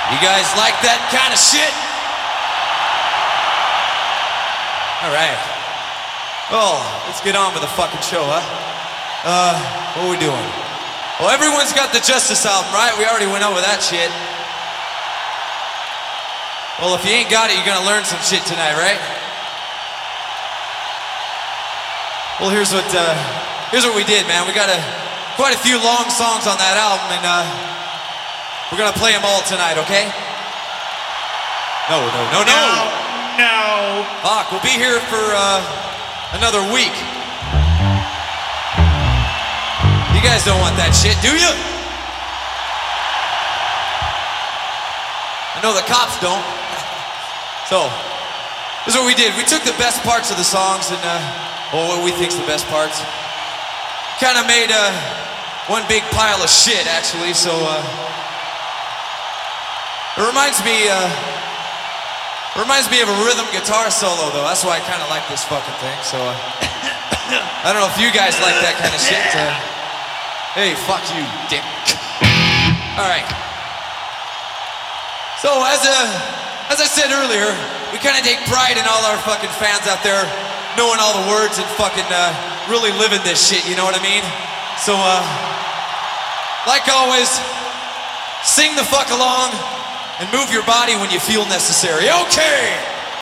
You guys like that kind of shit? Alright. Well, let's get on with the fucking show, huh? What are we doing? Well, everyone's got the Justice album, right? We already went over that shit. Well, if you ain't got it, you're gonna learn some shit tonight, right? Well, here's what we did, man. We got quite a few long songs on that album, and we're gonna play them all tonight, okay? No. Fuck, we'll be here for another week. You guys don't want that shit, do you? I know the cops don't. So, this is what we did. We took the best parts of the songs and, what we think's the best parts. Kind of made one big pile of shit, actually, so, it reminds me of a rhythm guitar solo, though. That's why I kind of like this fucking thing, so, I don't know if you guys like that kind of shit. Hey, fuck you, dick. Alright. So, as I said earlier, we kind of take pride in all our fucking fans out there knowing all the words and fucking really living this shit, you know what I mean? So, like always, sing the fuck along and move your body when you feel necessary. Okay!